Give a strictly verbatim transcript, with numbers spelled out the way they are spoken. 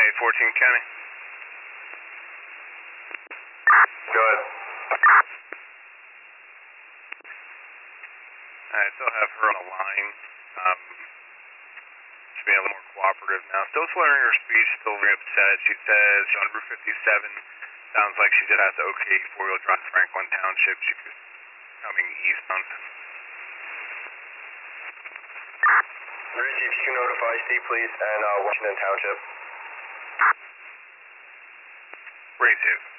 fourteen County. Go ahead. I still have her on the line. Um, she's being a little more cooperative now. Still slurring her speech, still very upset. She says she's on Route fifty-seven. Sounds like she did have to okay four-wheel drive Franklin Township. She was coming eastbound. Rudy, if you can notify Steve, please, and uh, Washington Township. Raise you.